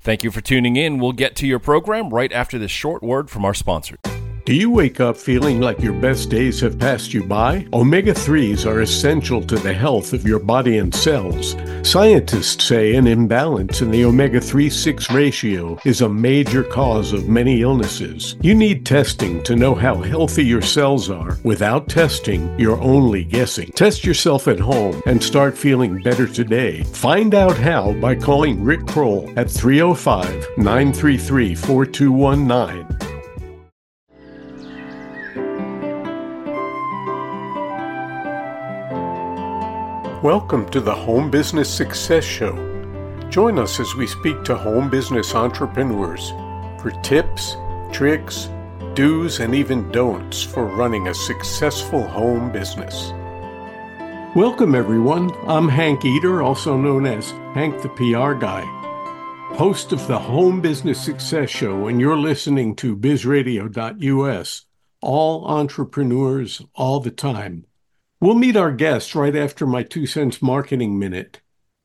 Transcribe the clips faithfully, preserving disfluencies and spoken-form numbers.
Thank you for tuning in. We'll get to your program right after this short word from our sponsor. Do you wake up feeling like your best days have passed you by? omega threes are essential to the health of your body and cells. Scientists say an imbalance in the omega three six ratio is a major cause of many illnesses. You need testing to know how healthy your cells are. Without testing, you're only guessing. Test yourself at home and start feeling better today. Find out how by calling Rick Kroll at three oh five, nine three three, four two one nine. Welcome to the Home Business Success Show. Join us as we speak to home business entrepreneurs for tips, tricks, do's, and even don'ts for running a successful home business. Welcome, everyone. I'm Hank Eder, also known as Hank the P R Guy, host of the Home Business Success Show, and you're listening to biz radio dot U S, all entrepreneurs, all the time. We'll meet our guests right after my two cents marketing minute.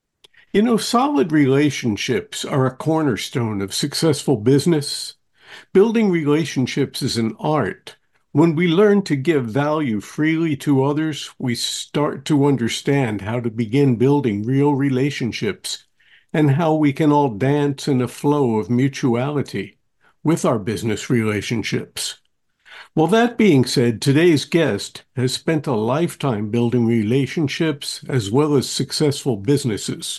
You know, solid relationships are a cornerstone of successful business. Building relationships is an art. When we learn to give value freely to others, we start to understand how to begin building real relationships and how we can all dance in a flow of mutuality with our business relationships. Well, that being said, today's guest has spent a lifetime building relationships as well as successful businesses.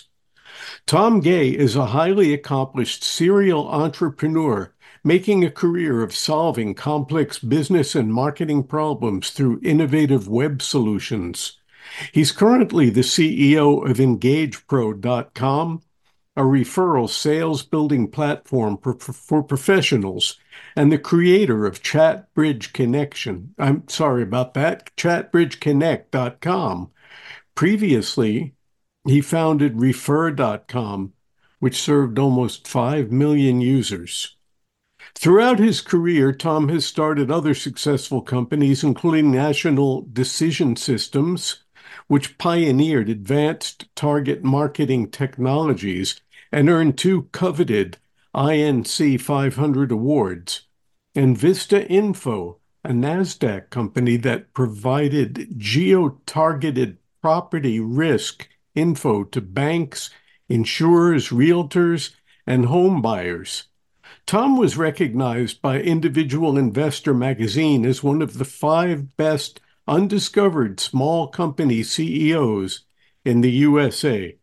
Tom Gay is a highly accomplished serial entrepreneur making a career of solving complex business and marketing problems through innovative web solutions. He's currently the C E O of engage pro dot com, a referral sales building platform for, for professionals, and the creator of ChatBridge Connection. I'm sorry about that, chat bridge connect dot com. Previously, he founded refer dot com, which served almost five million users. Throughout his career, Tom has started other successful companies, including National Decision Systems, which pioneered advanced target marketing technologies and earned two coveted I N C five hundred awards, and Vista Info, a NASDAQ company that provided geo-targeted property risk info to banks, insurers, realtors, and home buyers. Tom was recognized by Individual Investor magazine as one of the five best undiscovered small company C E Os in the U S A.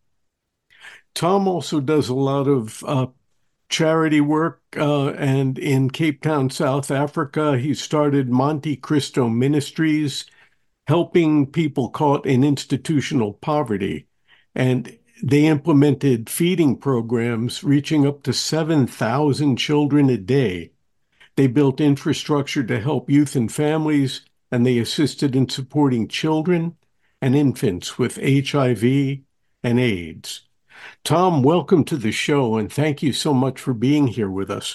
Tom also does a lot of uh, charity work, uh, and in Cape Town, South Africa, he started Monte Cristo Ministries, helping people caught in institutional poverty. And they implemented feeding programs reaching up to seven thousand children a day. They built infrastructure to help youth and families, and they assisted in supporting children and infants with H I V and AIDS. Tom, welcome to the show, and thank you so much for being here with us.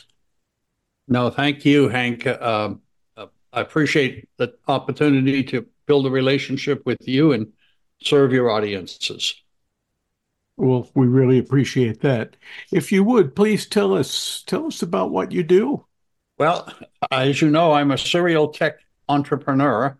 No, thank you, Hank. Uh, uh, I appreciate the opportunity to build a relationship with you and serve your audiences. Well, we really appreciate that. If you would, please tell us tell us about what you do. Well, as you know, I'm a serial tech entrepreneur,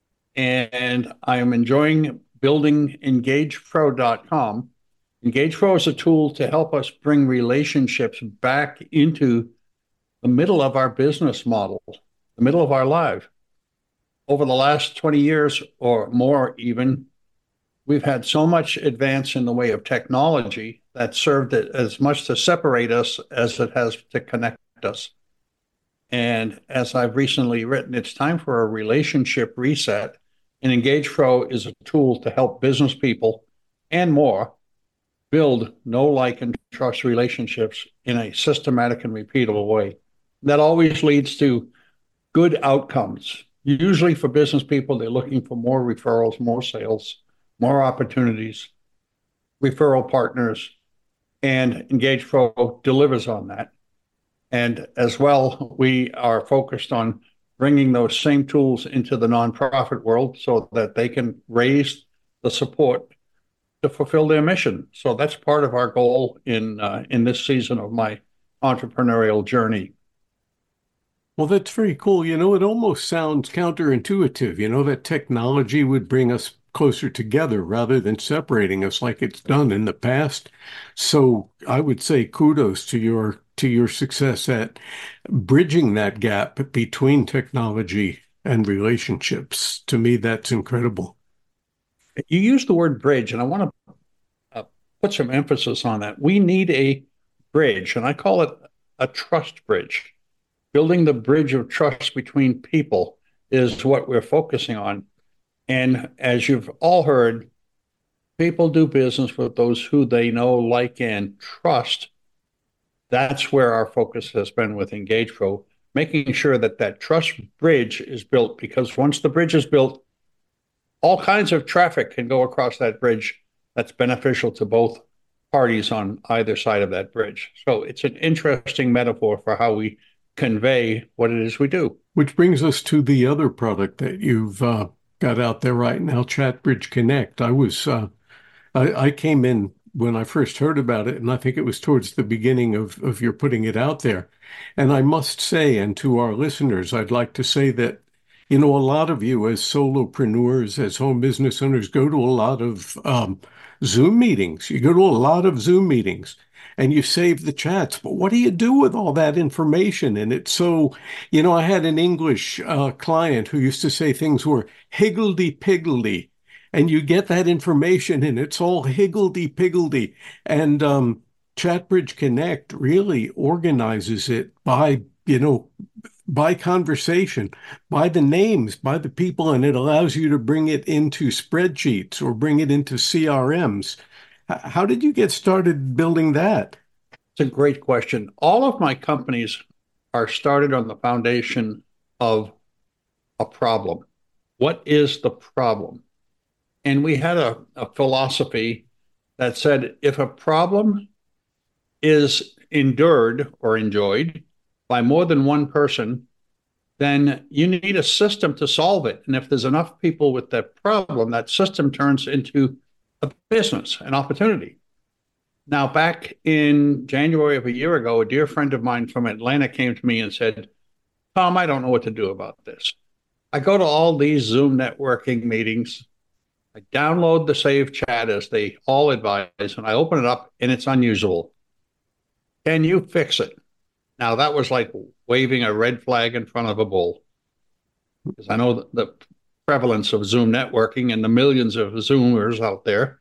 and I am enjoying building engage pro dot com. engage pro is a tool to help us bring relationships back into the middle of our business model, the middle of our life. Over the last twenty years or more even, we've had so much advance in the way of technology that served it as much to separate us as it has to connect us. And as I've recently written, it's time for a relationship reset. And Engage Pro is a tool to help business people and more build know, like, and trust relationships in a systematic and repeatable way. That always leads to good outcomes. Usually for business people, they're looking for more referrals, more sales, more opportunities, referral partners, and Engage Pro delivers on that. And as well, we are focused on bringing those same tools into the nonprofit world so that they can raise the support to fulfill their mission. So that's part of our goal in uh, in this season of my entrepreneurial journey. Well, that's very cool. You know, it almost sounds counterintuitive, you know, that technology would bring us closer together rather than separating us like it's done in the past. So I would say kudos to your to your success at bridging that gap between technology and relationships. To me, that's incredible. You use the word bridge, and I want to uh, put some emphasis on that. We need a bridge, and I call it a trust bridge. Building the bridge of trust between people is what we're focusing on. And as you've all heard, people do business with those who they know, like, and trust. That's where our focus has been with EngagePro, making sure that that trust bridge is built, because once the bridge is built, all kinds of traffic can go across that bridge that's beneficial to both parties on either side of that bridge. So it's an interesting metaphor for how we convey what it is we do. Which brings us to the other product that you've uh, got out there right now, ChatBridge Connect. I was uh, I, I came in when I first heard about it, and I think it was towards the beginning of, of your putting it out there. And I must say, and to our listeners, I'd like to say that, you know, a lot of you as solopreneurs, as home business owners, go to a lot of um, Zoom meetings. You go to a lot of Zoom meetings and you save the chats. But what do you do with all that information? And it's so, you know, I had an English uh, client who used to say things were higgledy-piggledy. And you get that information and it's all higgledy-piggledy. And um, ChatBridge Connect really organizes it by, you know, by conversation, by the names, by the people, and it allows you to bring it into spreadsheets or bring it into C R Ms. How did you get started building that? It's a great question. All of my companies are started on the foundation of a problem. What is the problem? And we had a, a philosophy that said, if a problem is endured or enjoyed by more than one person, then you need a system to solve it. And if there's enough people with that problem, that system turns into a business, an opportunity. Now, back in January of a year ago, a dear friend of mine from Atlanta came to me and said, Tom, I don't know what to do about this. I go to all these Zoom networking meetings. I download the Save Chat as they all advise, and I open it up, and it's unusable. Can you fix it? Now, that was like waving a red flag in front of a bull, because I know the prevalence of Zoom networking and the millions of Zoomers out there.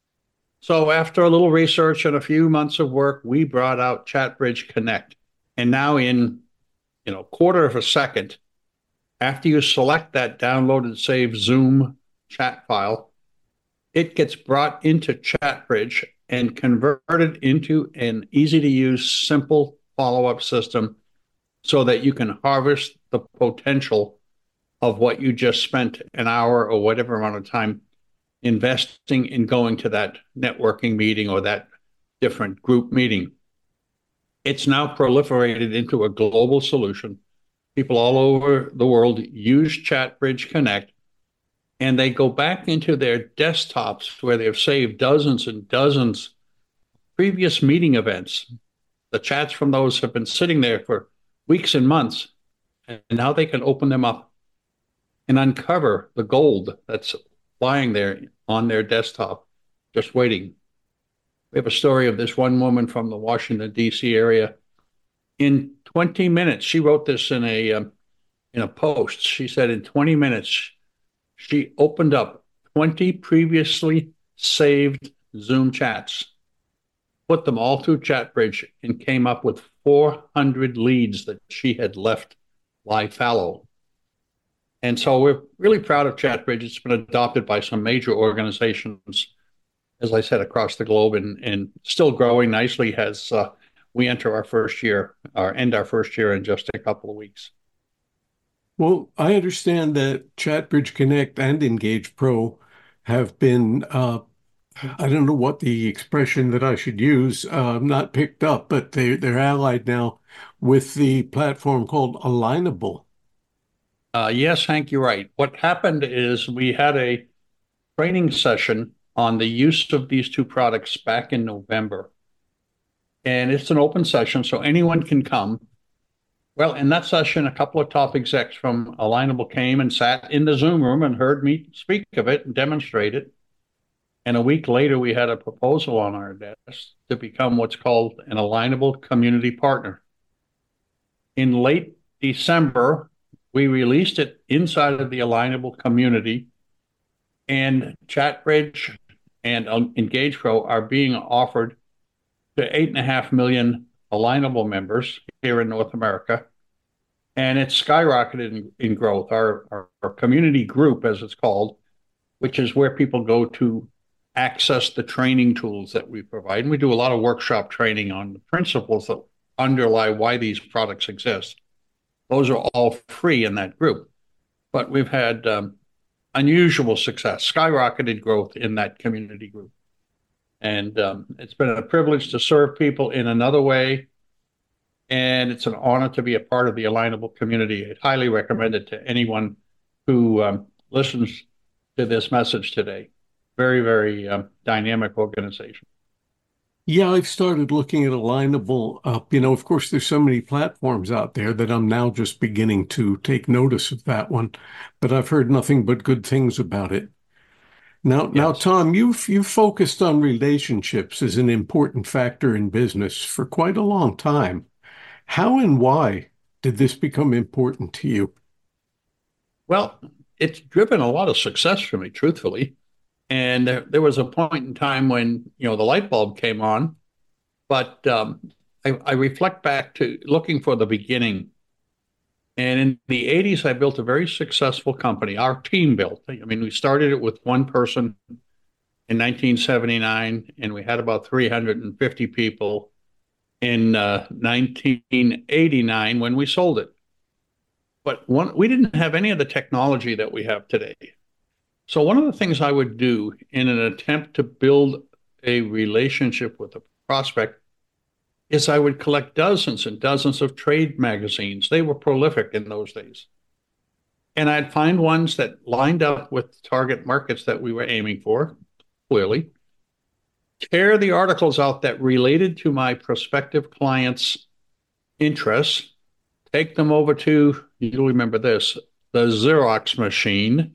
So after a little research and a few months of work, we brought out ChatBridge Connect. And now in, you know, quarter of a second, after you select that downloaded save Zoom chat file, it gets brought into ChatBridge and converted into an easy-to-use, simple follow-up system so that you can harvest the potential of what you just spent an hour or whatever amount of time investing in going to that networking meeting or that different group meeting. It's now proliferated into a global solution. People all over the world use ChatBridge Connect, and they go back into their desktops where they've saved dozens and dozens of previous meeting events. The chats from those have been sitting there for weeks and months, and now they can open them up and uncover the gold that's lying there on their desktop, just waiting. We have a story of this one woman from the Washington, D C area. In twenty minutes, she wrote this in a um, in a post. She said in twenty minutes, she opened up twenty previously saved Zoom chats, put them all through ChatBridge, and came up with four hundred leads that she had left lie fallow. And so we're really proud of ChatBridge. It's been adopted by some major organizations, as I said, across the globe, and, and still growing nicely as uh, we enter our first year, or end our first year in just a couple of weeks. Well, I understand that ChatBridge Connect and EngagePro have been, uh, I don't know what the expression that I should use, uh, not picked up, but they, they're allied now with the platform called Alignable. Uh, yes, Hank, you're right. What happened is we had a training session on the use of these two products back in November. and it's an open session, so anyone can come. Well, in that session, a couple of top execs from Alignable came and sat in the Zoom room and heard me speak of it and demonstrate it. And a week later, we had a proposal on our desk to become what's called an Alignable Community Partner. In late December, we released it inside of the Alignable community, and ChatBridge and EngagePro are being offered to eight and a half million Alignable members here in North America. And it's skyrocketed in, in growth. Our, our, our community group, as it's called, which is where people go to access the training tools that we provide. And we do a lot of workshop training on the principles that underlie why these products exist. Those are all free in that group. But we've had um, unusual success, skyrocketed growth in that community group. And um, it's been a privilege to serve people in another way. And it's an honor to be a part of the Alignable community. I'd highly recommend it to anyone who um, listens to this message today. Very, very um, dynamic organization. Yeah, I've started looking at Alignable up. You know, of course, there's so many platforms out there that I'm now just beginning to take notice of that one. But I've heard nothing but good things about it. Now, yes. now, Tom, you've you've focused on relationships as an important factor in business for quite a long time. How and why did this become important to you? Well, it's driven a lot of success for me, truthfully. And there, there was a point in time when, you know, the light bulb came on. But um, I, I reflect back to looking for the beginning. And in the eighties, I built a very successful company. Our team built. I mean, we started it with one person in nineteen seventy-nine, and we had about three hundred fifty people in uh, nineteen eighty-nine when we sold it. But one, we didn't have any of the technology that we have today. So one of the things I would do in an attempt to build a relationship with a prospect is I would collect dozens and dozens of trade magazines. They were prolific in those days. And I'd find ones that lined up with target markets that we were aiming for, clearly, tear the articles out that related to my prospective clients' interests, take them over to, you'll remember this, the Xerox machine,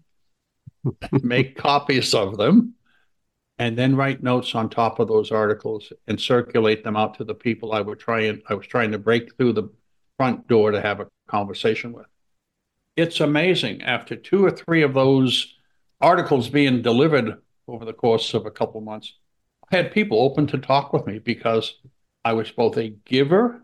make copies of them, and then write notes on top of those articles and circulate them out to the people I would try and I was trying to break through the front door to have a conversation with. It's amazing. After two or three of those articles being delivered over the course of a couple of months, I had people open to talk with me because I was both a giver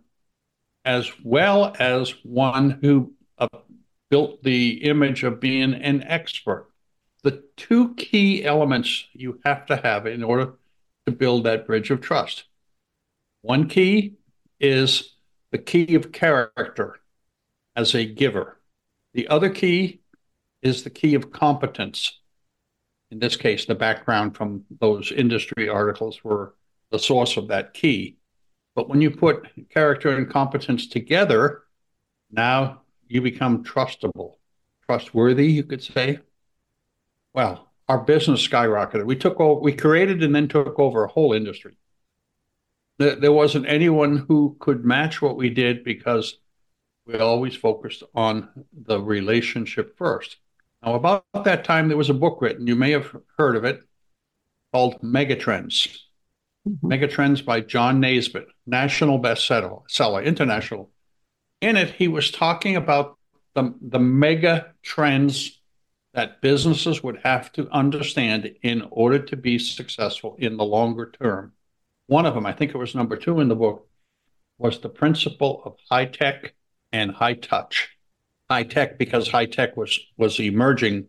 as well as one who uh, built the image of being an expert. The two key elements you have to have in order to build that bridge of trust. One key is the key of character as a giver. The other key is the key of competence. In this case, the background from those industry articles were the source of that key. But when you put character and competence together, now you become trustable, trustworthy, you could say. Well, our business skyrocketed. We took over, we created and then took over a whole industry. There, there wasn't anyone who could match what we did because we always focused on the relationship first. Now, about that time, there was a book written, you may have heard of it, called Megatrends. Mm-hmm. Megatrends by John Naisbitt, national bestseller, seller, international. In it, he was talking about the, the mega trends that businesses would have to understand in order to be successful in the longer term. One of them, I think it was number two in the book, was the principle of high tech and high touch. High tech because high tech was, was emerging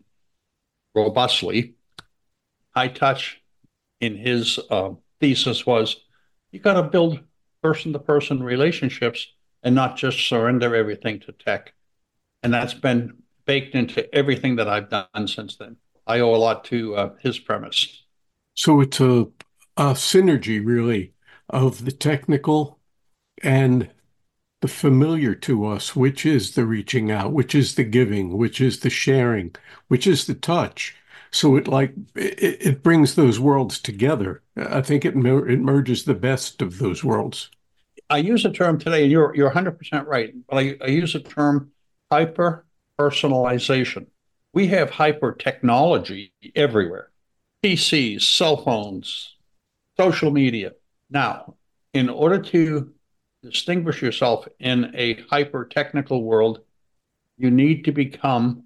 robustly. High touch, in his uh, thesis, was you got to build person-to-person relationships and not just surrender everything to tech. And that's been baked into everything that I've done since then. I owe a lot to uh, his premise. So it's a, a synergy, really, of the technical and the familiar to us, which is the reaching out, which is the giving, which is the sharing, which is the touch. So it like it, it brings those worlds together. I think it mer- it merges the best of those worlds. I use a term today, and you're you're one hundred percent right, but I, I use the term hyper personalization. We have hyper technology everywhere. P Cs, cell phones, social media. Now, in order to distinguish yourself in a hyper technical world, you need to become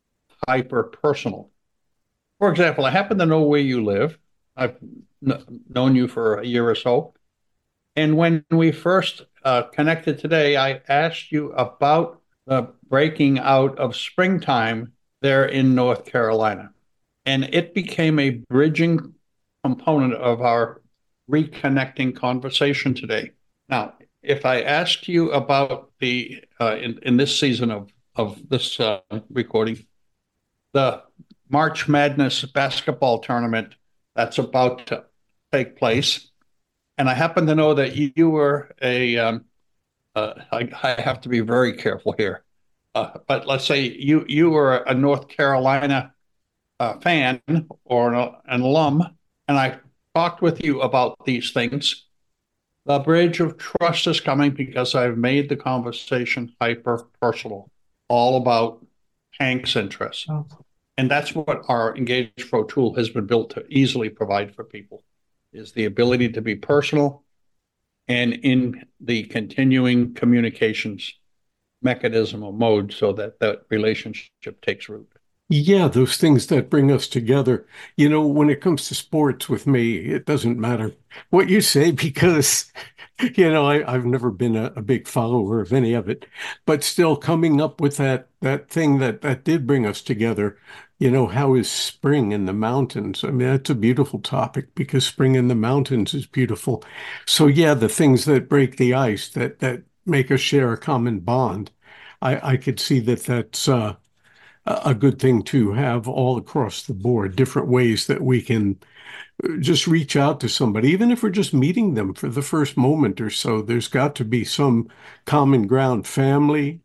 hyper personal. For example, I happen to know where you live. I've kn- known you for a year or so. And when we first uh, connected today, I asked you about the breaking out of springtime there in North Carolina. And it became a bridging component of our reconnecting conversation today. Now, if I asked you about the, uh, in, in this season of, of this uh, recording, the March Madness basketball tournament that's about to take place, and I happen to know that you were a, um, uh, I, I have to be very careful here, uh, but let's say you you were a North Carolina uh, fan or an, an alum, and I talked with you about these things. The bridge of trust is coming because I've made the conversation hyper personal, all about Hank's interests. Oh. And that's what our Engage Pro tool has been built to easily provide for people, is the ability to be personal and in the continuing communications mechanism or mode so that that relationship takes root. Yeah, those things that bring us together. You know, when it comes to sports with me, it doesn't matter what you say because, you know, I, I've never been a, a big follower of any of it, but still coming up with that that thing that that did bring us together. You know, how is spring in the mountains? I mean, that's a beautiful topic because spring in the mountains is beautiful. So yeah, the things that break the ice, that that make us share a common bond. I, I could see that that's uh, a good thing to have all across the board, different ways that we can just reach out to somebody, even if we're just meeting them for the first moment or so. There's got to be some common ground, family,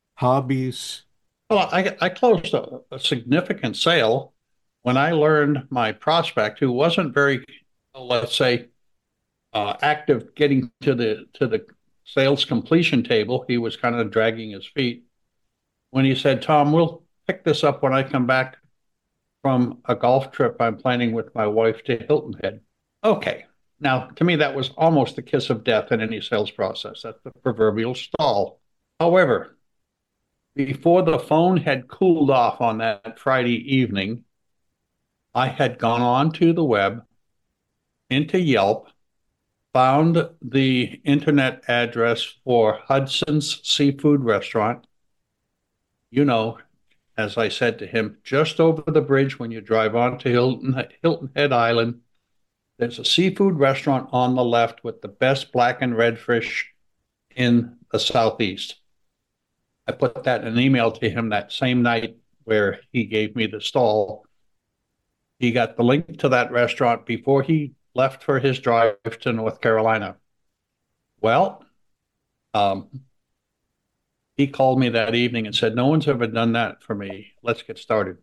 hobbies. Well, I, I closed a, a significant sale when I learned my prospect, who wasn't very, let's say, uh, active getting to the to the sales completion table. He was kind of dragging his feet when he said, "Tom, we'll pick this up when I come back from a golf trip I'm planning with my wife to Hilton Head." Okay. Now, to me, that was almost the kiss of death in any sales process. That's the proverbial stall. However, before the phone had cooled off on that Friday evening, I had gone on to the web, into Yelp, found the internet address for Hudson's Seafood Restaurant. You know, as I said to him, just over the bridge when you drive on to Hilton, Hilton Head Island, there's a seafood restaurant on the left with the best black and red fish in the Southeast. I put that in an email to him that same night where he gave me the stall. He got the link to that restaurant before he left for his drive to North Carolina. Well, um, he called me that evening and said, "No one's ever done that for me. Let's get started."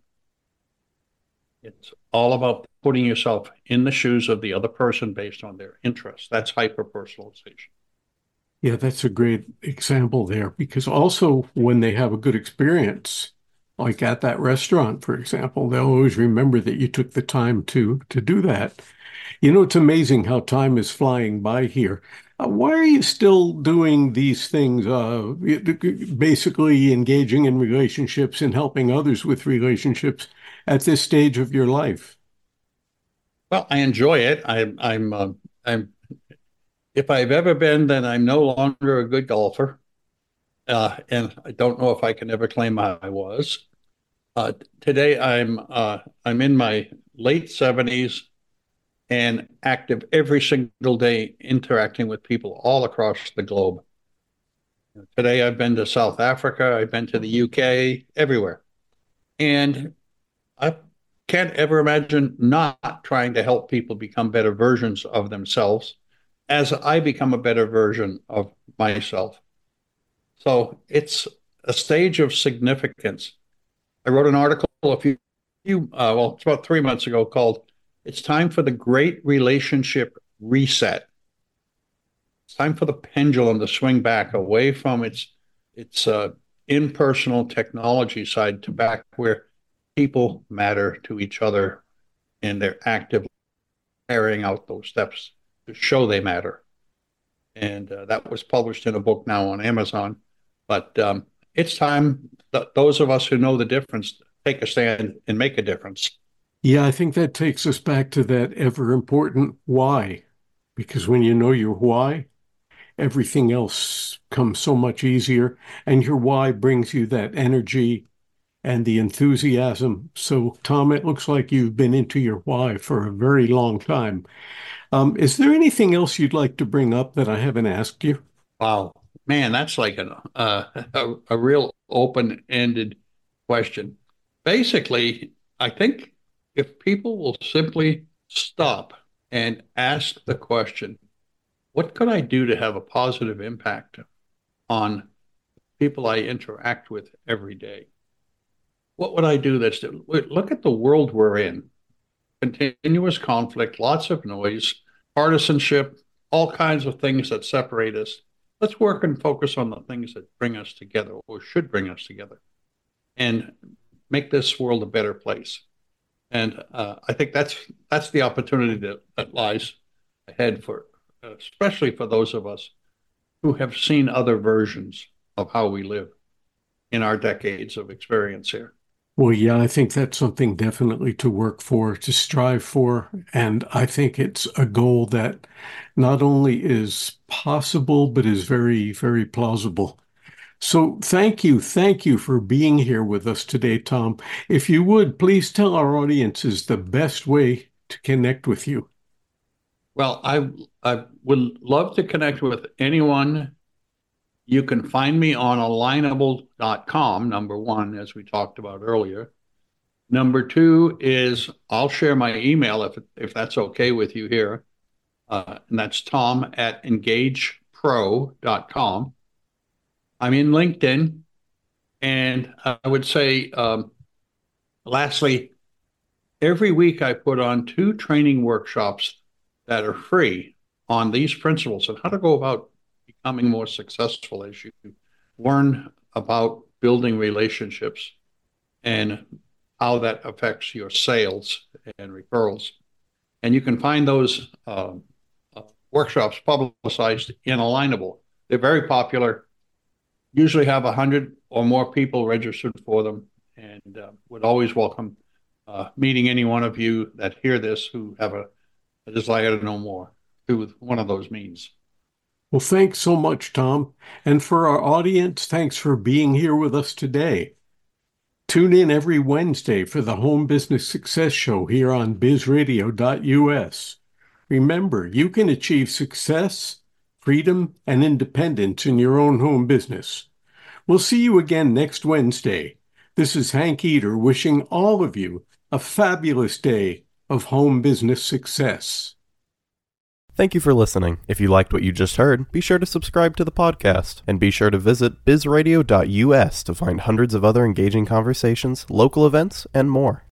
It's all about putting yourself in the shoes of the other person based on their interests. That's hyper-personalization. Yeah, that's a great example there because also when they have a good experience, like at that restaurant, for example, they'll always remember that you took the time to to do that. You know, it's amazing how time is flying by here. Uh, why are you still doing these things, uh, basically engaging in relationships and helping others with relationships at this stage of your life? Well, I enjoy it. I, I'm, uh, I'm. If I've ever been, then I'm no longer a good golfer, uh, and I don't know if I can ever claim I was. Uh, today, I'm, uh, I'm in my late seventies and active every single day, interacting with people all across the globe. Today, I've been to South Africa, I've been to the U K, everywhere. And I can't ever imagine not trying to help people become better versions of themselves as I become a better version of myself. So it's a stage of significance. I wrote an article a few, few uh, well, it's about three months ago called "It's Time for the Great Relationship Reset." It's time for the pendulum to swing back away from its its uh, impersonal technology side to back where people matter to each other and they're actively carrying out those steps to show they matter. And uh, that was published in a book now on Amazon. But um, it's time that those of us who know the difference take a stand and make a difference. Yeah, I think that takes us back to that ever important why. Because when you know your why, everything else comes so much easier. And your why brings you that energy and the enthusiasm. So, Tom, it looks like you've been into your why for a very long time. Um, is there anything else you'd like to bring up that I haven't asked you? Wow, man, that's like an, uh, a, a real open-ended question. Basically, I think if people will simply stop and ask the question, what could I do to have a positive impact on people I interact with every day? What would I do that's, look at the world we're in. Continuous conflict, lots of noise, partisanship, all kinds of things that separate us. Let's work and focus on the things that bring us together or should bring us together and make this world a better place. And uh, I think that's that's the opportunity that, that lies ahead for, uh, especially for those of us who have seen other versions of how we live in our decades of experience here. Well, yeah, I think that's something definitely to work for, to strive for. And I think it's a goal that not only is possible, but is very, very plausible. So thank you. Thank you for being here with us today, Tom. If you would, please tell our audiences the best way to connect with you. Well, I, I would love to connect with anyone. You can find me on alignable dot com, number one, as we talked about earlier. Number two is I'll share my email if if that's okay with you here. Uh, and that's tom at engage pro dot com. I'm in LinkedIn. And I would say, um, lastly, every week I put on two training workshops that are free on these principles and how to go about becoming more successful as you learn about building relationships and how that affects your sales and referrals. And you can find those uh, uh, workshops publicized in Alignable. They're very popular, usually have one hundred or more people registered for them, and uh, would always welcome uh, meeting any one of you that hear this who have a, a desire to know more through one of those means. Well, thanks so much, Tom. And for our audience, thanks for being here with us today. Tune in every Wednesday for the Home Business Success Show here on biz radio dot U S. Remember, you can achieve success, freedom, and independence in your own home business. We'll see you again next Wednesday. This is Hank Eder wishing all of you a fabulous day of home business success. Thank you for listening. If you liked what you just heard, be sure to subscribe to the podcast, and be sure to visit biz radio dot U S to find hundreds of other engaging conversations, local events, and more.